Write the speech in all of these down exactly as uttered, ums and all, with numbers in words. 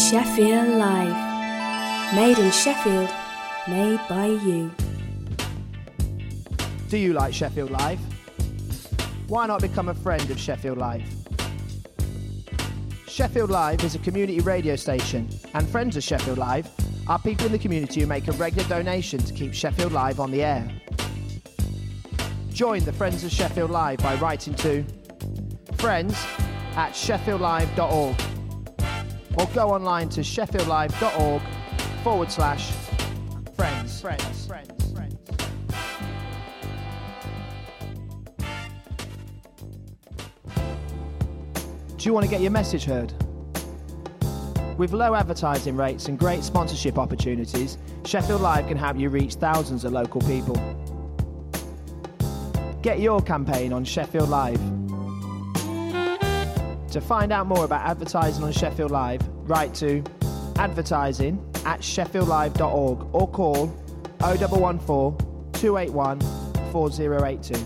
Sheffield Live. Made in Sheffield, made by you. Do you like Sheffield Live? Why not become a friend of Sheffield Live? Sheffield Live is a community radio station, and friends of Sheffield Live are people in the community who make a regular donation to keep Sheffield Live on the air. Join the Friends of Sheffield Live by writing to friends at sheffield live dot org or go online to sheffieldlive.org forward slash friends. Friends. Friends. Friends. Do you want to get your message heard? With low advertising rates and great sponsorship opportunities, Sheffield Live can help you reach thousands of local people. Get your campaign on Sheffield Live. To find out more about advertising on Sheffield Live, write to advertising at sheffield live dot org or call oh one one four, two eight one, four oh eight two.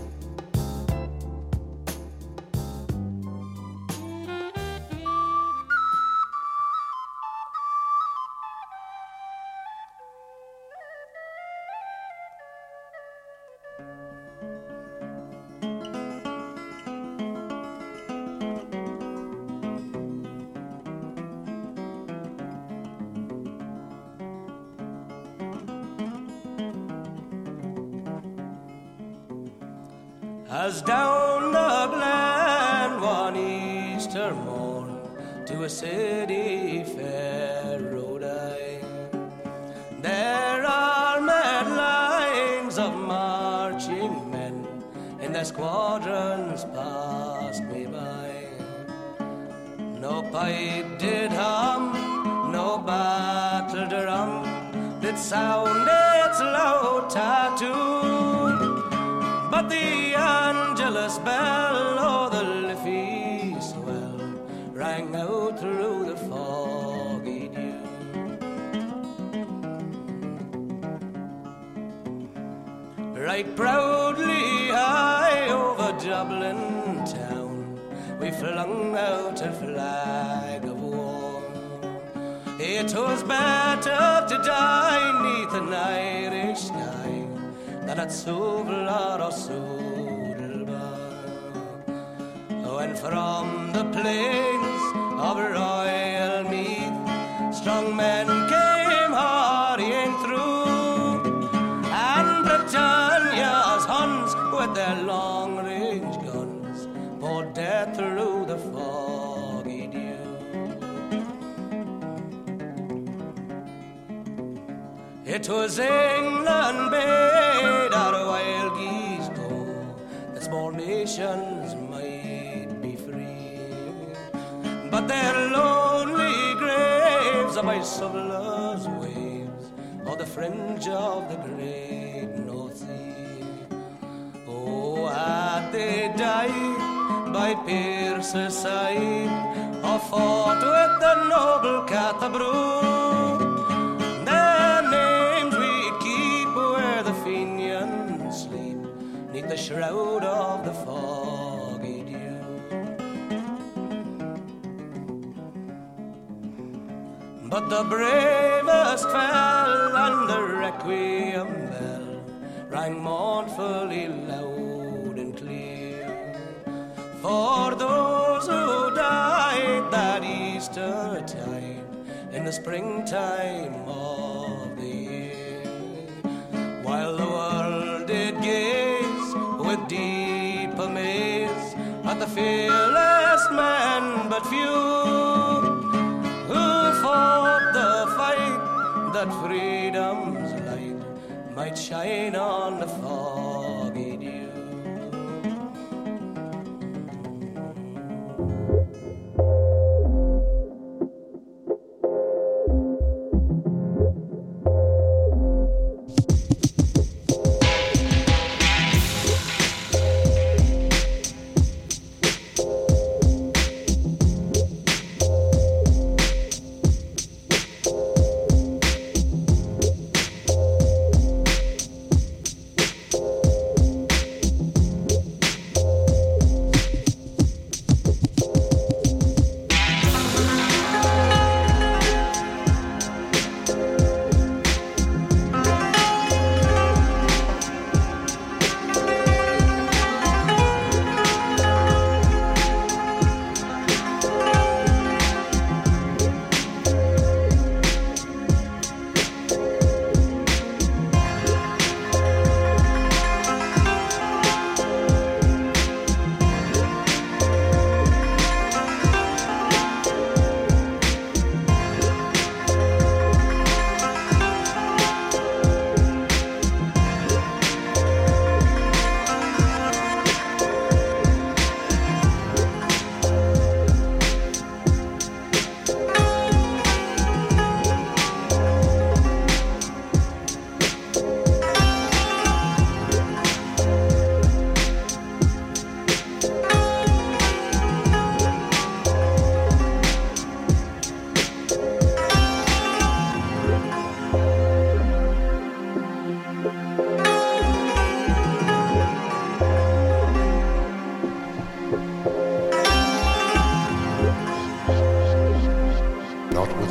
As down the glen one Easter morn to a city fair rode I. There are mad lines of marching men, and their squadrons passed me by. No pipe did hum, no battle drum did sound its low tattoo. But the Angelus bell or the Liffey swell rang out through the foggy dew. Right proudly high over Dublin town we flung out a flag of war. It was better to die 'neath an Irish sky than at Suvlar or Sudelbar. When from the plains of Royal Meath strong men came hurrying through, and Britannia's Huns with their long-range guns poured death through the foggy dew. It was England bade our wild geese go, that small nations might be free. But their lonely graves are by Suvlar's waves, or the fringe of the great North Sea. Oh, had they died by Pierce's side, or fought with the noble Cathabrew, the shroud of the foggy dew. But the bravest fell, and the requiem bell rang mournfully loud and clear for those who died that Easter tide in the springtime of the year, while the world did gaze with deep amaze at the fearless men but few who fought the fight that freedom's light might shine on the foggy dew.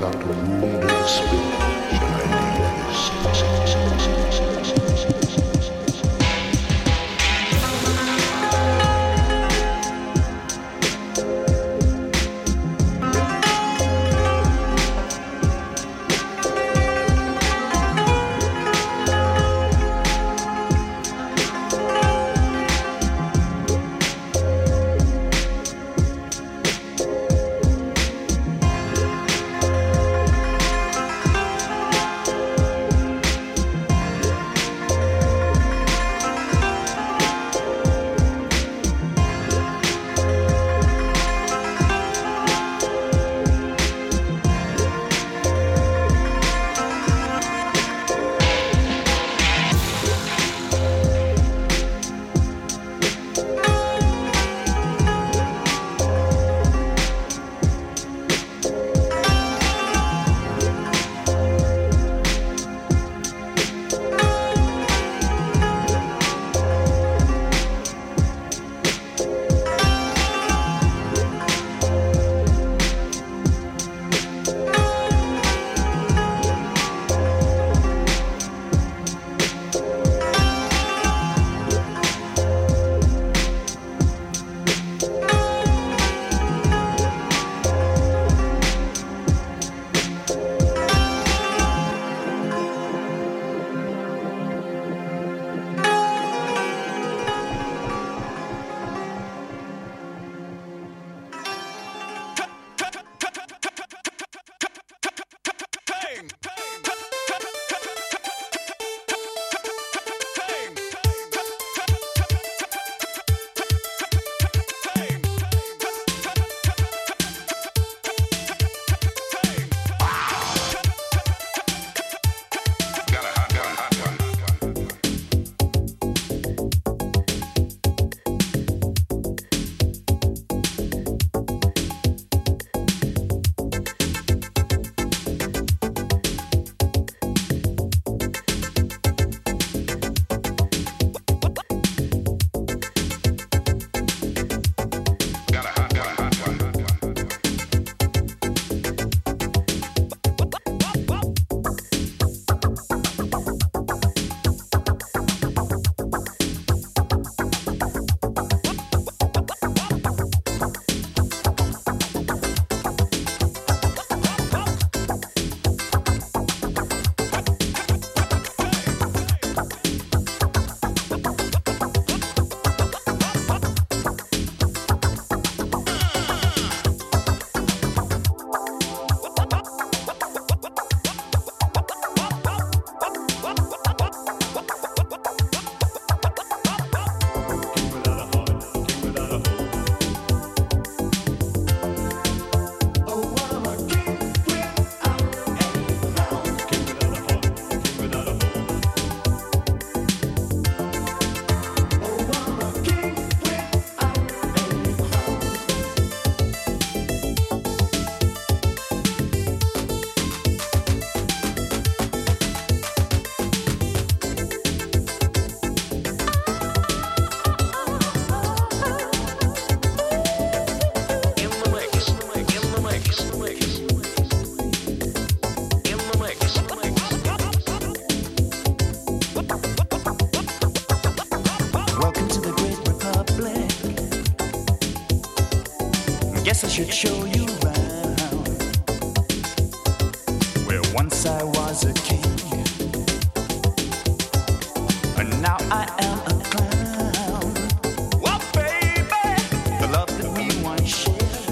without a moving spirit shall I leave this. Guess I should show you around where once I was a king, and now I am a clown. Well, baby, the love that we once shared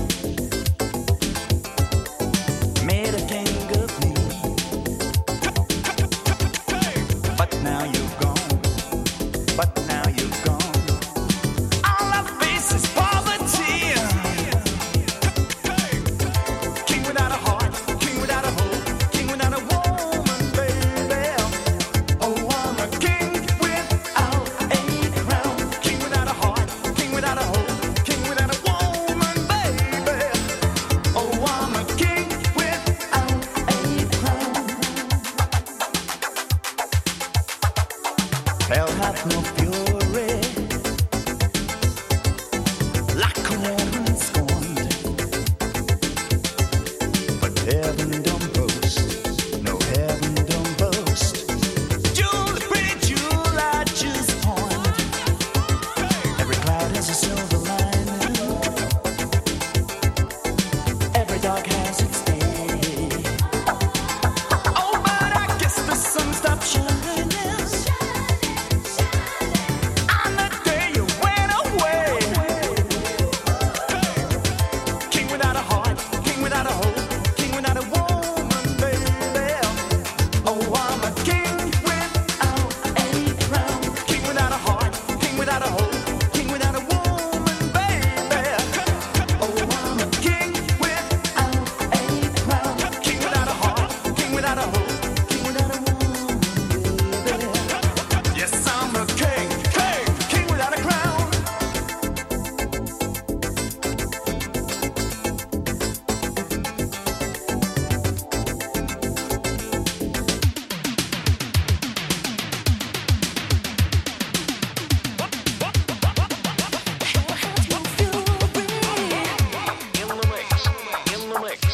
made a king of me. But now you're gone. But now you're gone. All I face is poverty. King without a heart, king without a hope, king without a woman, baby. Oh, I'm a king without a crown. King without a heart, king without a hope, king without a woman, baby. Oh, I'm a king without a crown. Hell hath no fury like a woman scorned, but heaven don't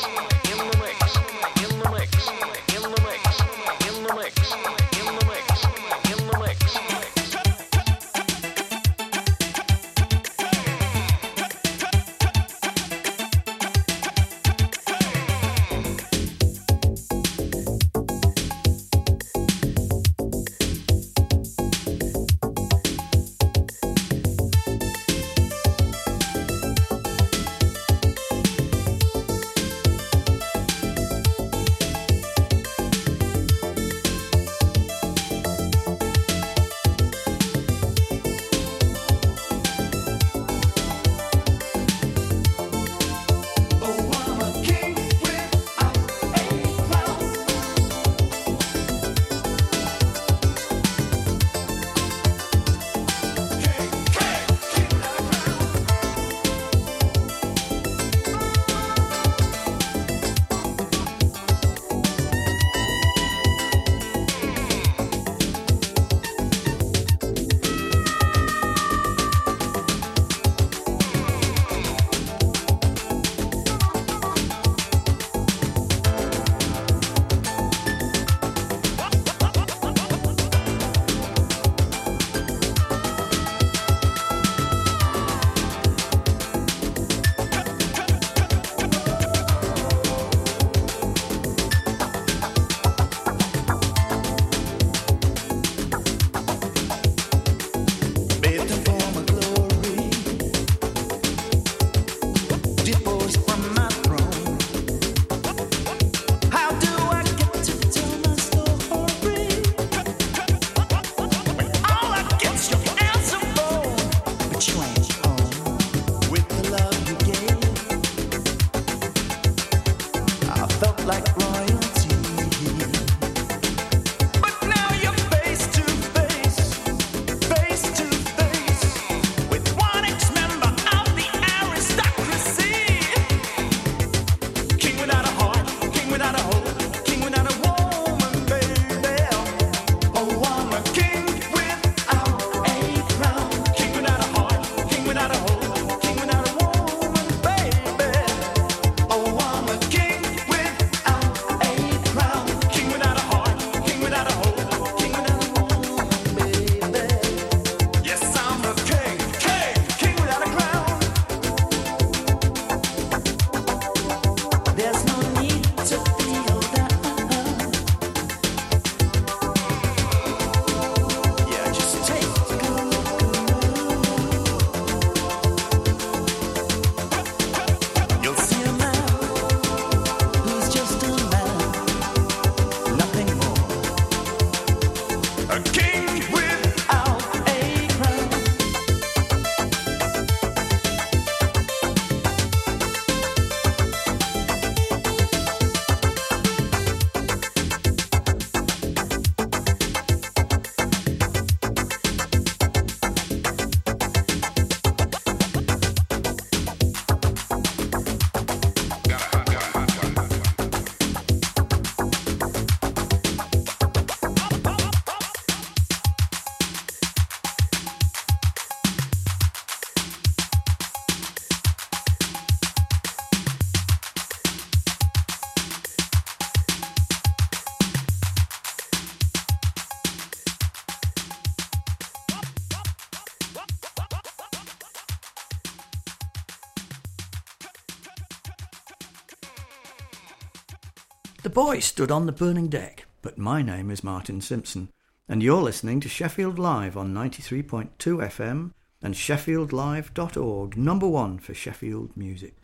The boy stood on the burning deck, but my name is Martin Simpson, and you're listening to Sheffield Live on ninety-three point two F M and sheffield live dot org, number one for Sheffield music.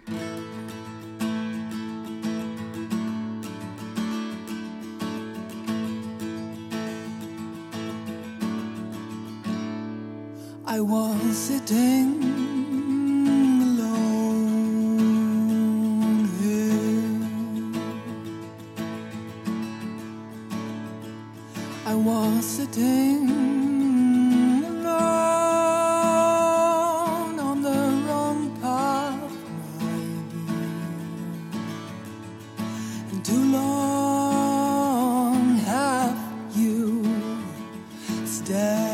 I was sitting alone here. I was sitting alone on the wrong path, my dear, and too long have you stayed.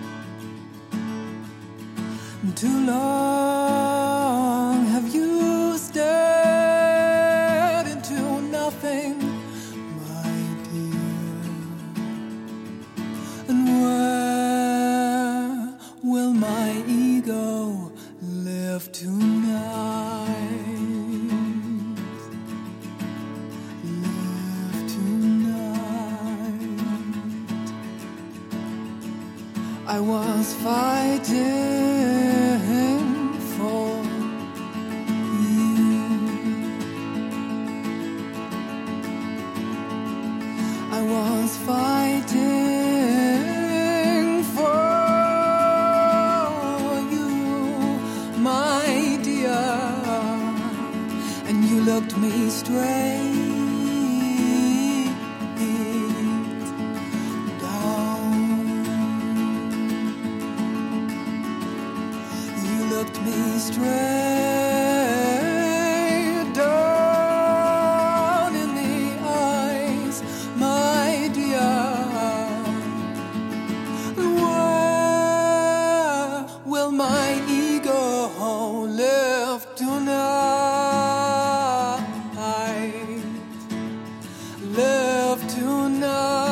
Too long have you I was fighting for you. I was fighting for you, my dear, and you looked me straight me straight down in the eyes, my dear. Where will my ego live tonight? Live tonight.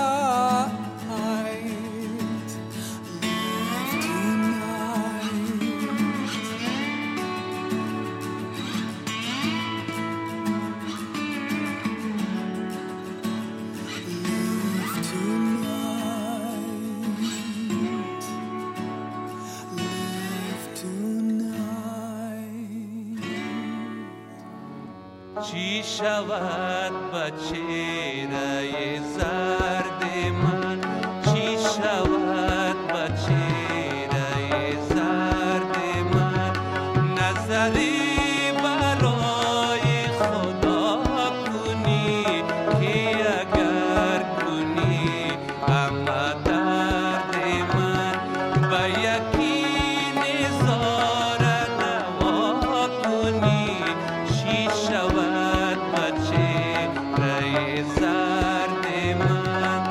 چی شود با چهره زرد من، چی شود با چهره زرد من، نظری برای خدا کنی که اگر کنی اما درد من با یقین زار نوا کنی، چی شود زرد من.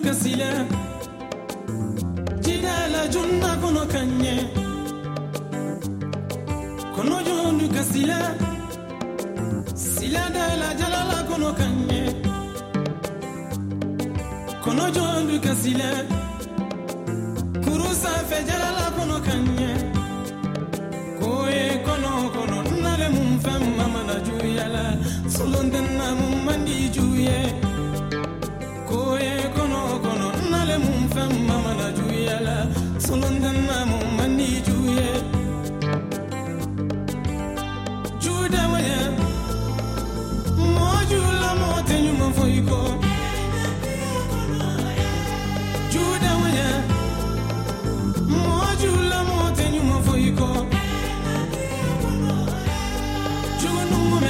kasila jidala junna kono kanye kono jondu kasila sila dala jalala kono kanye kono jondu kasila kurusa fe jalala kono kanye koye kono kono nale mum fam mama na juyala solondena mum mandi juye koye kono kono nale mum fam mama na juyala solondena mum mandi juye juda waya mojula motenyu mafoiko juda waya mojula motenyu mafoiko junu mume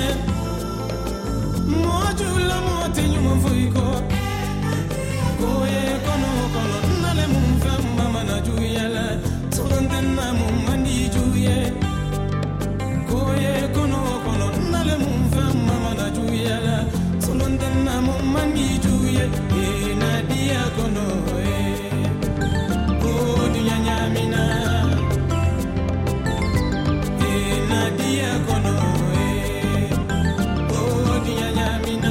mojula motenyu mafoiko koye kono kono nale mum fam mama na juyala solondena mum mandi juye koye kono kono nale mum fam mama na juyala solondena mum mandi juye e nadia kono e o dunya nyamina e nadia kono e o dunya nyamina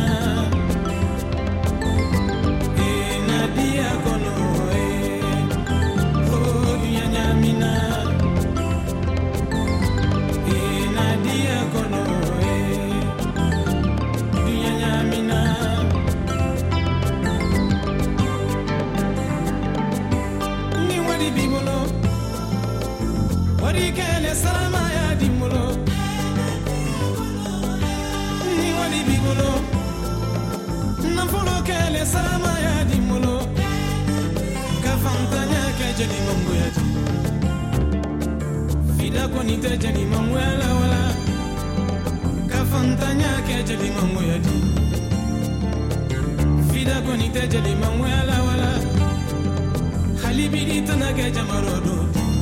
e nadia kono e o dunya nyamina e nadia kono e dunya nyamina ni wadi bibolo wadi kele salama ya dimulo ni wadi bibolo na folo kele salama ya dimulo ka fantanya ke jadi mambo ya di fida ko ni te jadi mambo ya la wala ka fantanya ke jadi mambo ya di fida ko ni te jadi mambo ya la wala halibidi tana ke jamarodo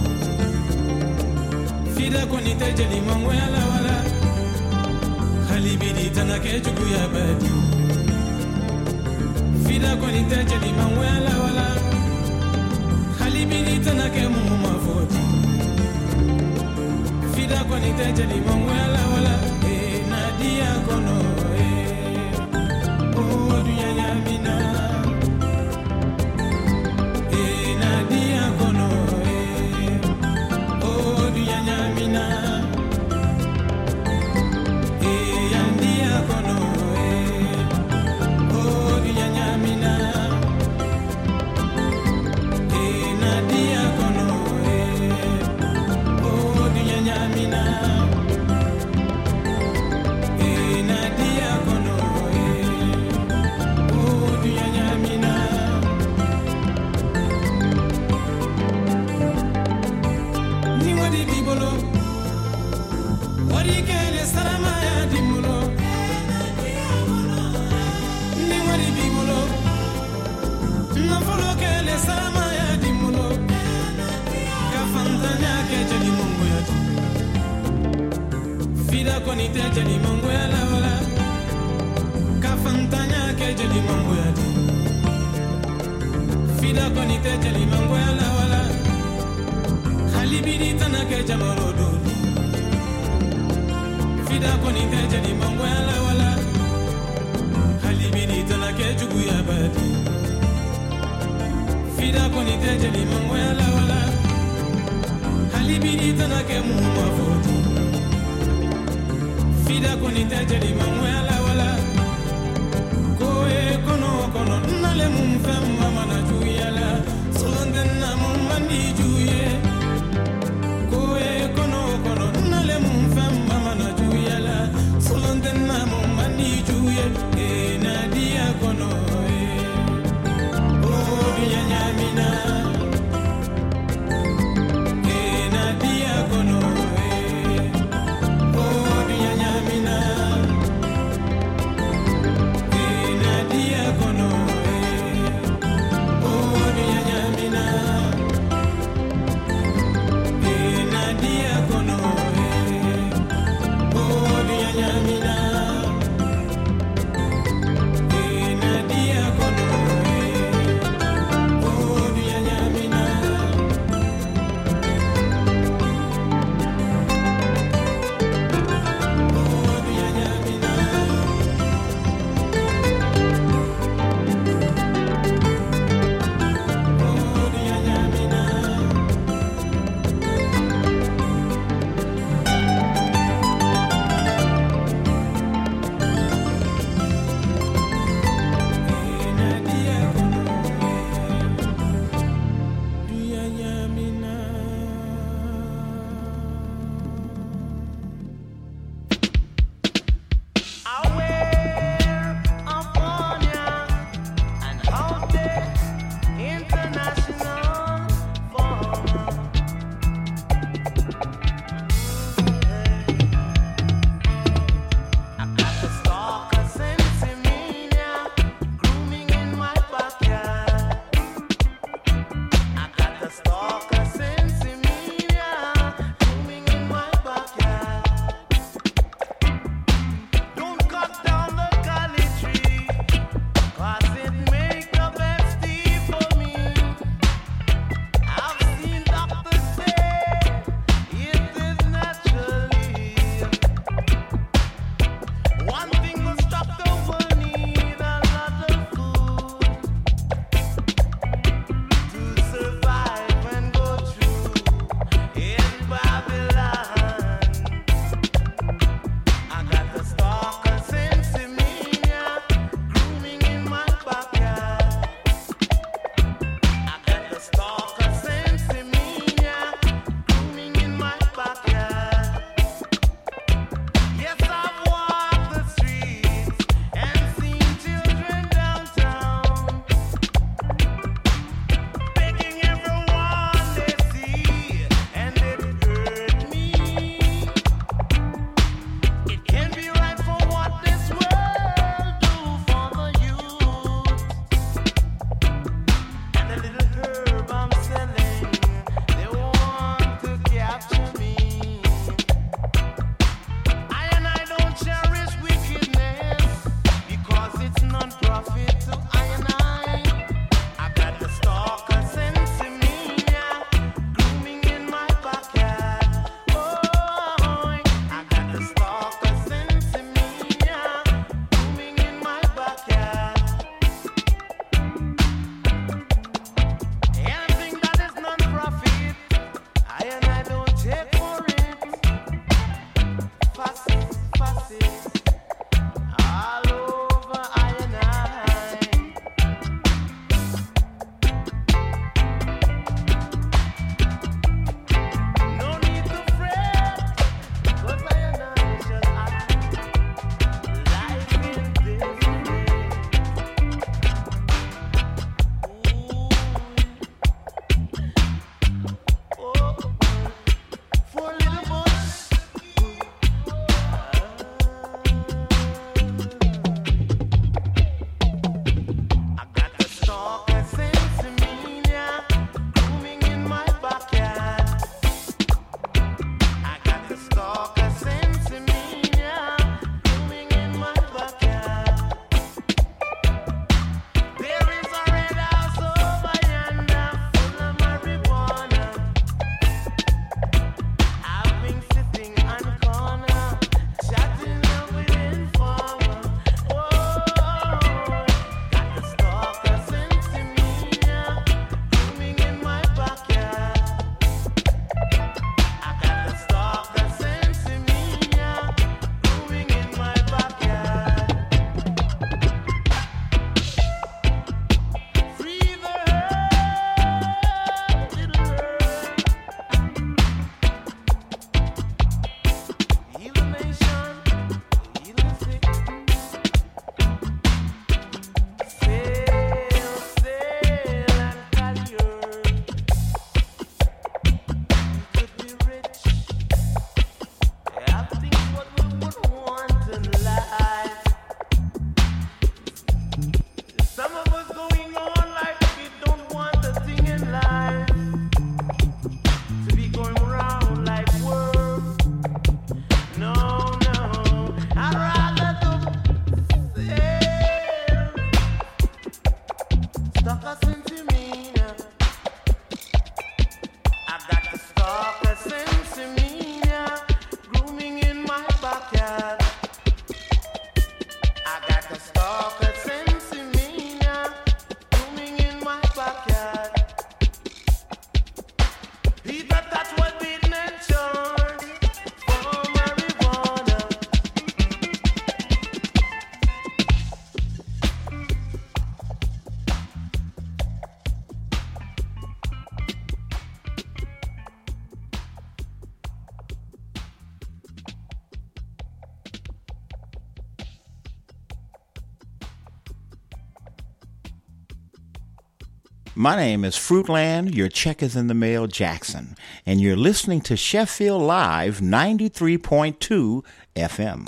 fida ko ni te jadi mambo ya la wala halibidi tana ke jugu ya badi fida ko ni te jadi mambo ya la wala halibidi tana ke mumu mafoti fida ko ni te jadi mambo ya la wala e nadia kono e o dunya nyamina e nadia kono e o dunya nyamina e yandia kono e o dunya nyamina e nadia kono e o dunya nyamina e nadia kono e o dunya nyamina ni wadi bibolo wadi kele salama ya dimulo ni wadi bibolo na folo kele salama ya dimulo ka fantanya ke jadi mungu ya di fida ko ni te jadi mungu ya la wala ka fantanya ke jadi mungu ya di fida ko ni te jadi mungu ya la wala halibidi tana ke jamarodo fida ko ni te jadi mungu ya la wala halibidi tana ke jugu ya badi fida ko ni te jadi mungu ya la wala halibidi tana ke mumu mafoti fida ko ni te jadi mungu ya la wala koye kono kono nale mum fam mama na juyala solondena mum mandi juye koye kono kono nale mum fam mama na juyala solondena mum mandi juye e nadia kono e o dunya nyamina e nadia kono e o dunya nyamina e nadia kono e My name is Fruitland, your check is in the mail, Jackson, and you're listening to Sheffield Live ninety-three point two F M.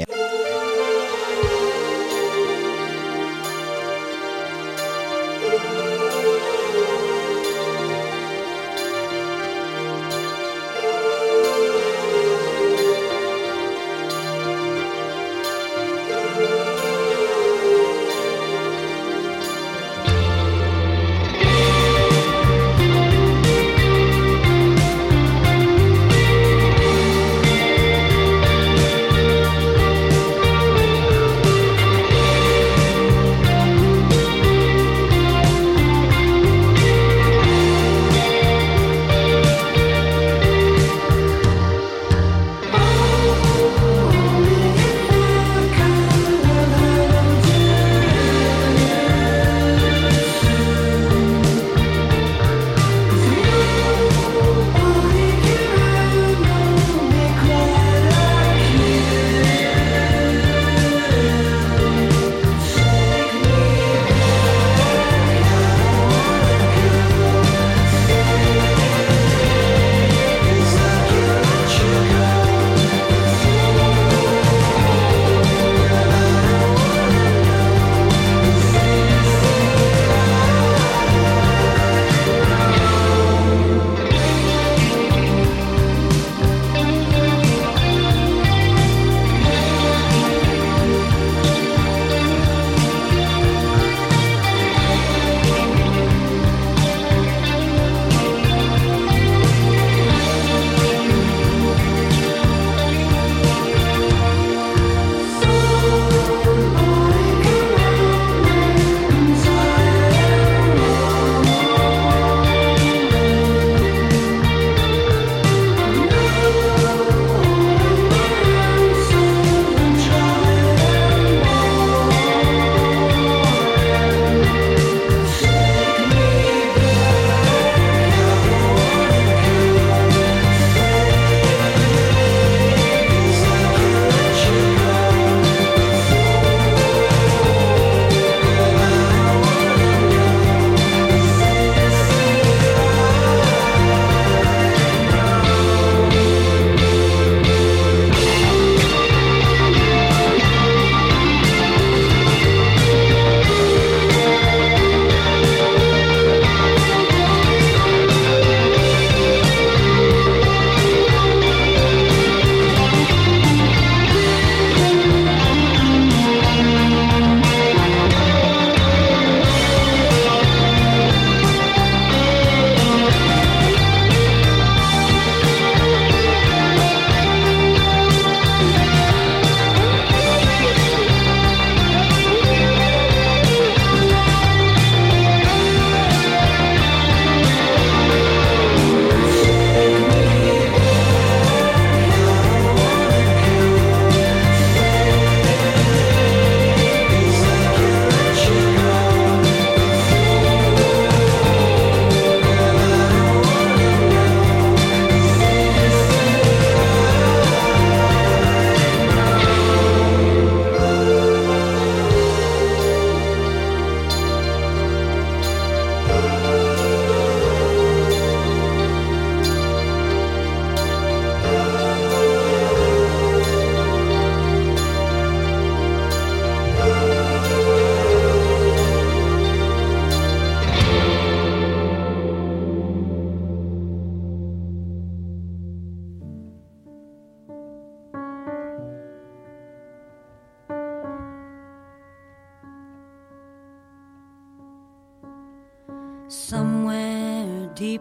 Somewhere deep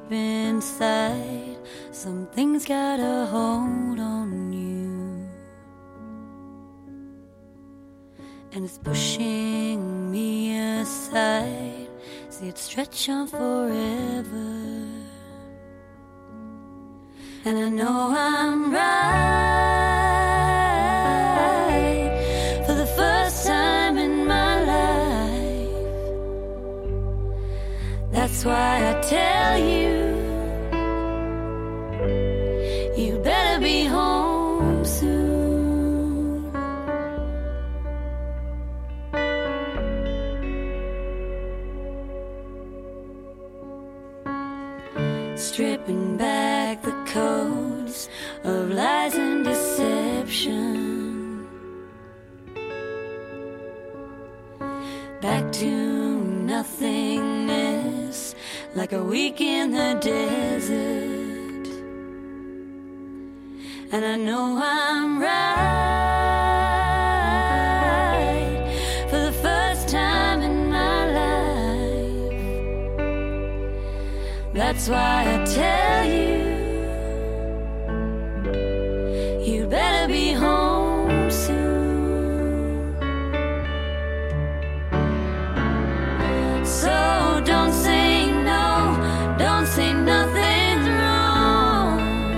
inside, something's got a hold on you, and it's pushing me aside. See it stretch on forever, and I know I'm right for the first time in my life. That's why I tell you, you better be home soon. stripping back the codes of lies and deception, back to nothingness, like a week in the desert. And I know I'm right for the first time in my life. That's why I tell you, you better be home soon. So don't say no, don't say nothing's wrong,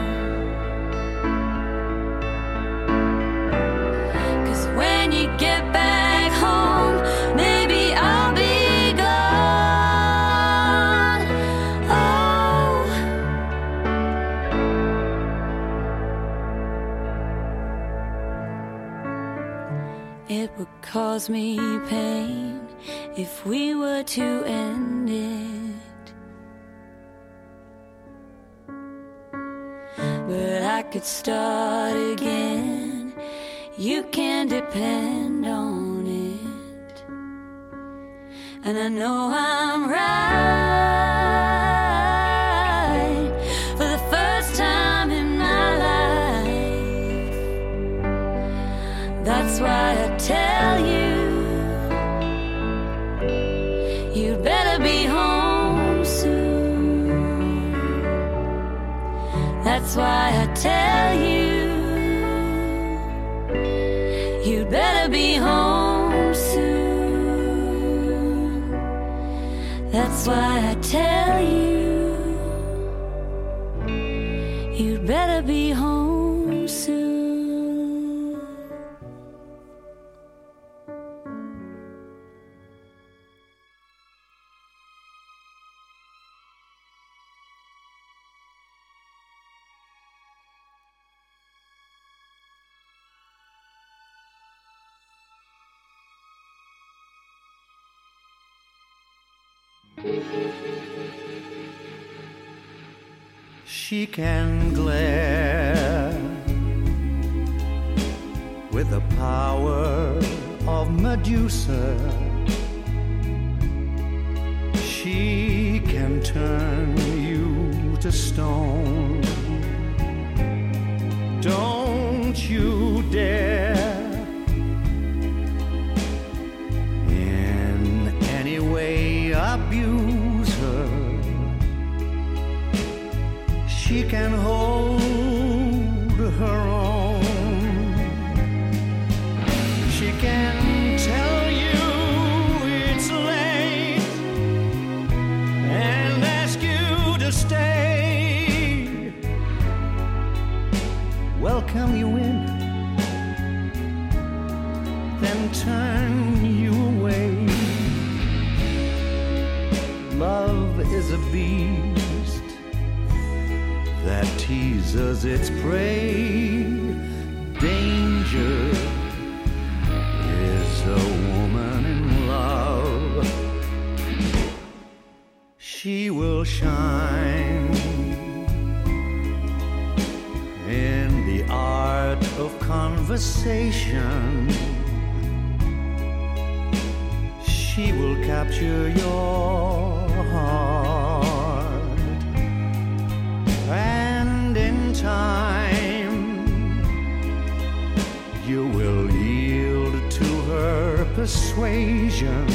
'cause when you get back home, maybe I'll be gone. Oh, it would cause me pain if we were to end it, but I could start again. You can depend on it. And I know I'm right for the first time in my life. That's why I tell you, you better be home soon. That's why I tell you, you better be home soon. That's why I tell you, you better be home soon. She can glare with the power of Medusa. She can turn you to stone. Don't you dare in any way abuse her. She can hold her own. She can tell you it's late and ask you to stay, welcome you in, then turn you away. Love is a beast that teases its prey. Danger is a woman in love. She will shine in the art of conversation. She will capture your heart, and in time you will yield to her persuasion.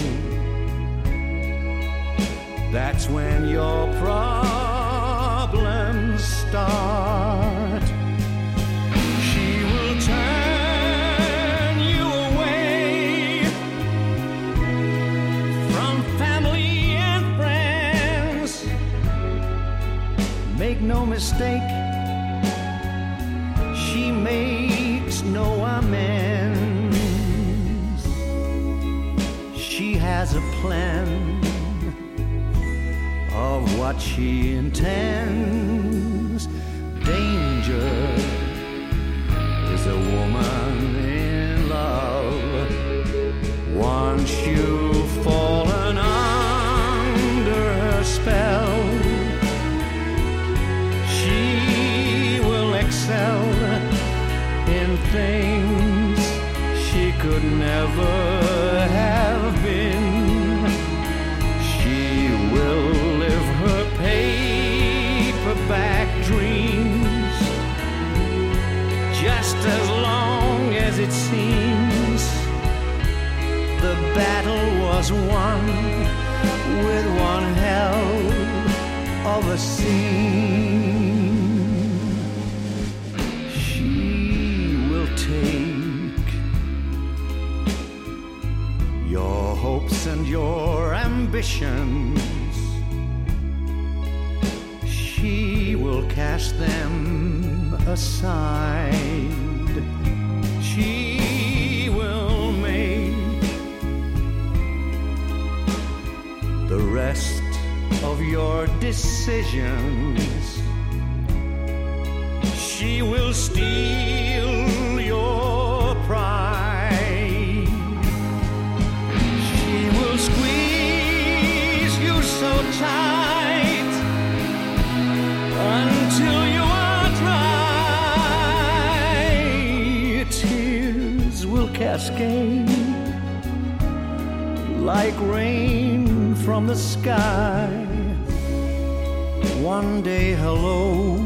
That's when your problems start. She will turn you away from family and friends. Make no mistake, she makes no amends. She has a plan of what she intends. Danger is a woman in love. Once you've fallen under her spell, it seems the battle was won with one hell of a scene. She will take your hopes and your ambitions. She will cast them aside. She will make the rest of your decisions. She will steal your pride. She will squeeze you so tight until you are dry. Tears will cascade like rain from the sky. One day hello,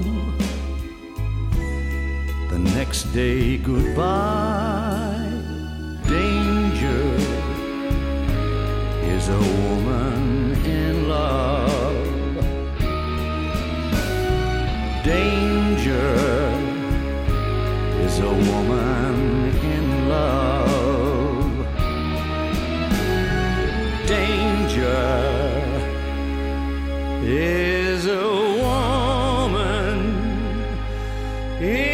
the next day goodbye. Danger is a woman in love. Danger is a woman in love. Danger is a woman in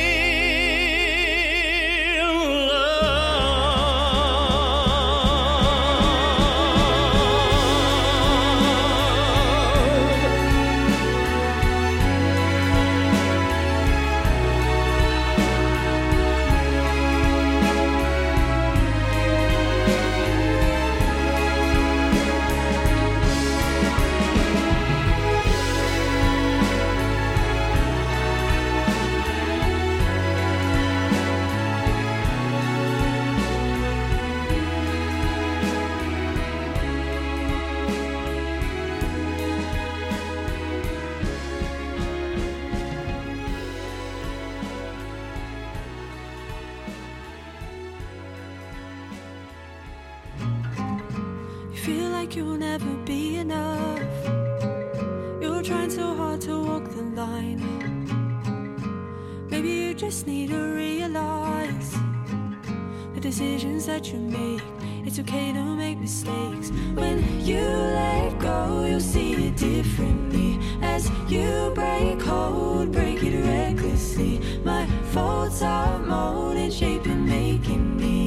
feel like you'll never be enough. You're trying so hard to walk the line. Maybe you just need to realize the decisions that you make. It's okay to make mistakes. When you let go, you'll see it differently. As you break hold, break it recklessly. My faults are molding, shaping, making me.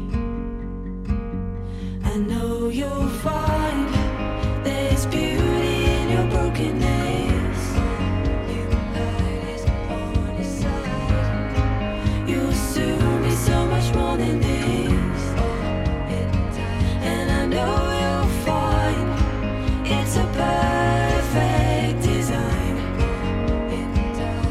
I know you'll find there's beauty in your brokenness. You hurt is on your side. You'll soon be so much more than this. And I know you'll find it's a perfect design.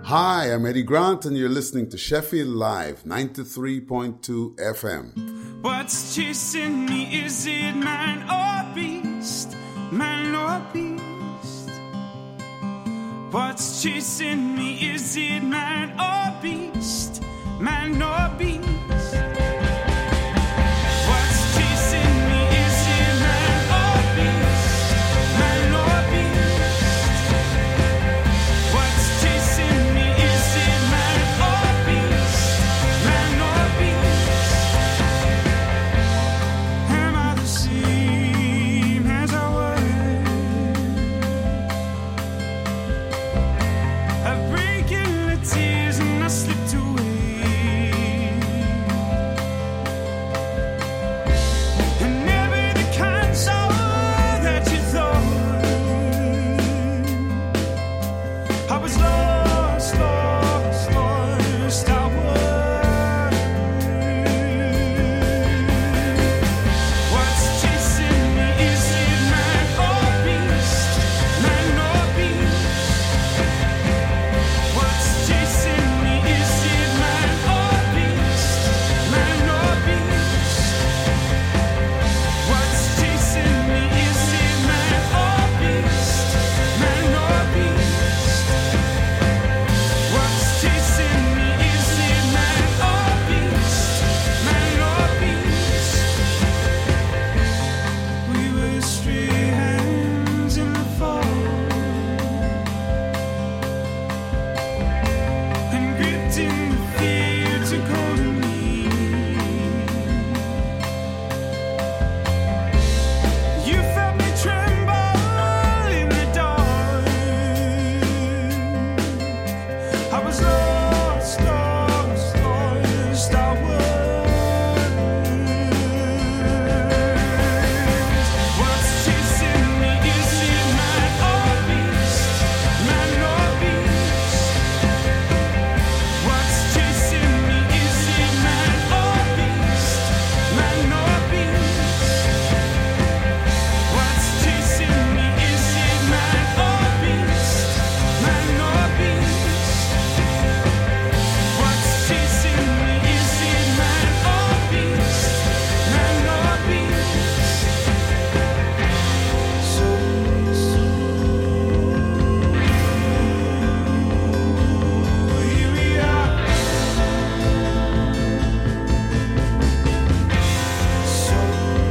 Hi, I'm Eddie Grant, and you're listening to Sheffield Live, ninety-three point two F M. What's chasing me? Is it man or beast? Man or beast? What's chasing me? Is it man or beast? Man or beast? What's chasing me? Is it man or beast? Man or beast? What's chasing me? Is it man or beast? Man or beast? Am I the same as I was? I break in the tears and I slipped away. And never the kind soul that you thought. I was lost, lost, lost, I was. What's chasing me? Is it man or beast? Man or beast? What's chasing me? Is it man or beast? Man or beast? What's chasing me? Is it man or beast? Man or beast? What's chasing me? Is it man or beast? Man or beast? We were stray hands in the fall, and gripped in the fear to hold me. You felt me tremble in the dark. I was lost, lost, lost, I was. What's chasing me? Is it man or beast? Man or beast? What's chasing me? Is it man or beast? Man or beast? What's chasing me? Is it man or beast? Man or beast? What's chasing me? Is it man or beast? Man or beast? So, here we are. So,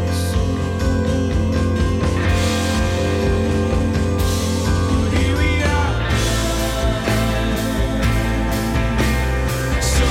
here we are. So,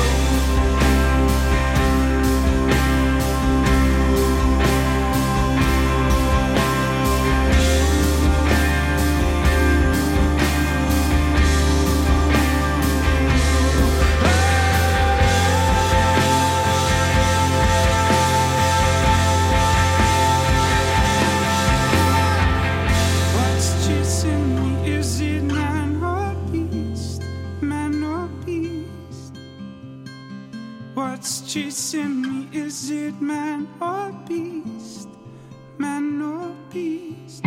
what's chasing me? Is it man or beast? Man or beast? What's chasing me? Is it man or beast? Man or beast?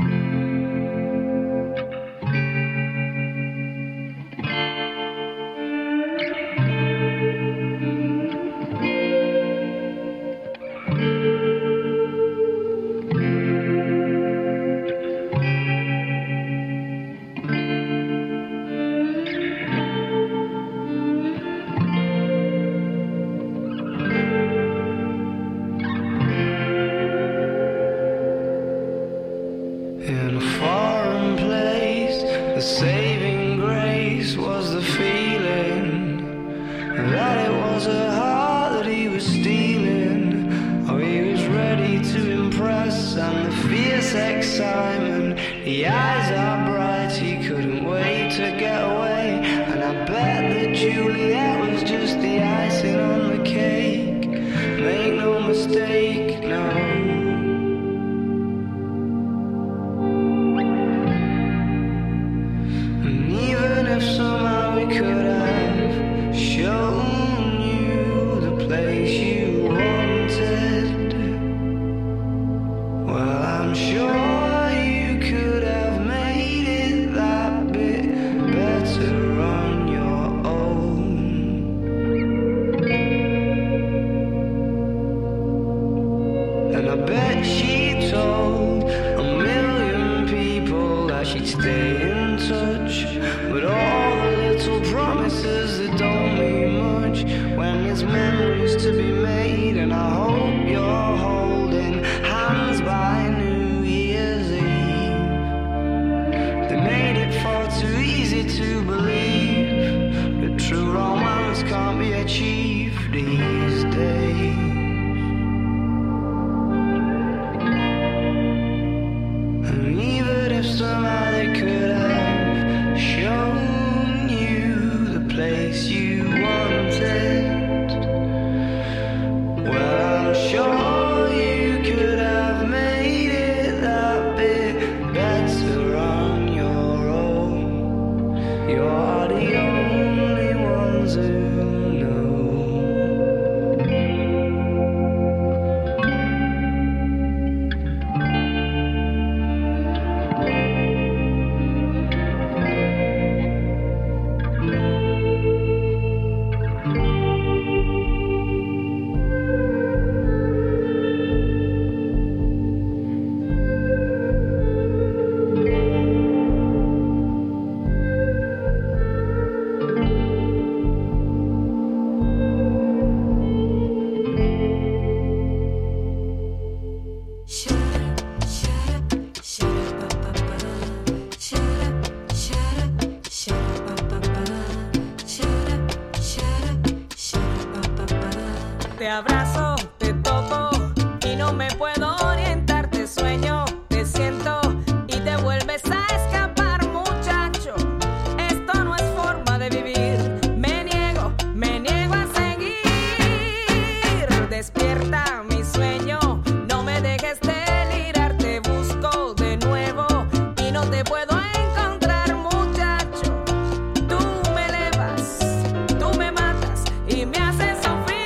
In a foreign place, the saving grace was the feeling that it was a heart that he was stealing. Oh, he was ready to impress, and the fierce excitement, the eyes are bright, he couldn't wait to get away. And I bet that Juliet was just the icing on the cake. Make no mistake, no. And even if somehow we could have shown you the place you wanted, well, I'm sure you could have made it that bit better. achieve these days. And even if somehow they could have shown you the place you wanted, well, I'm sure you could have made it that bit better on your own. You're the only ones who Te abrazo, te toco y no me puedo orientar. Te sueño, te siento y te vuelves a escapar, muchacho. Esto no es forma de vivir. Me niego, me niego a seguir. Despierta mi sueño, no me dejes delirar. Te busco de nuevo y no te puedo encontrar, muchacho. Tú me elevas, tú me matas y me haces sufrir.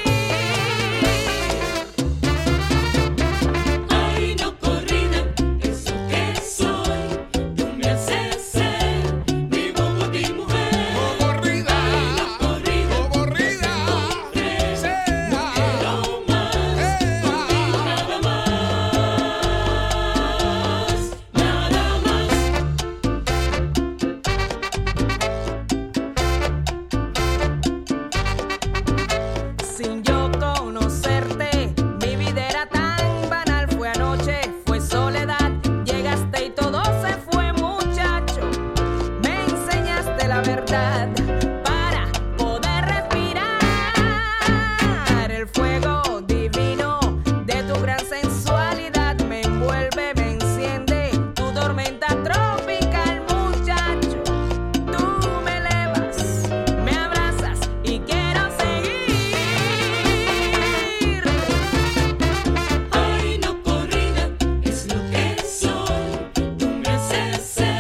Sin yo conocerte, mi vida era tan banal. Fue anoche, fue soledad. Llegaste y todo se fue, muchacho. Me enseñaste la verdad para poder respirar. El fuego divino de tu gran sensualidad me envuelve, me enciende. Tu tormenta tropical, muchacho. Tú me elevas, me abrazas y quiero seguir. Ay, no corrida, es lo que soy. Tú me haces ser